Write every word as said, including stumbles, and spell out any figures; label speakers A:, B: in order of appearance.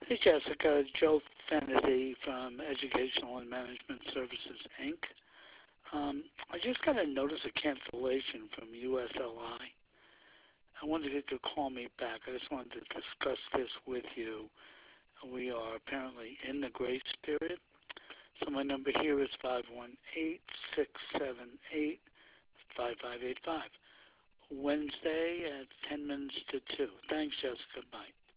A: Hey Jessica, Joe Fennedy from Educational and Management Services, Incorporated. Um, I just got a notice of cancellation from U S L I. I I wondered if you could call me back. I just wanted to discuss this with you. We are apparently in the grace period. So my number here is five one eight, six seven eight, five five eight five. Wednesday at ten minutes to two. Thanks, Jessica. Bye.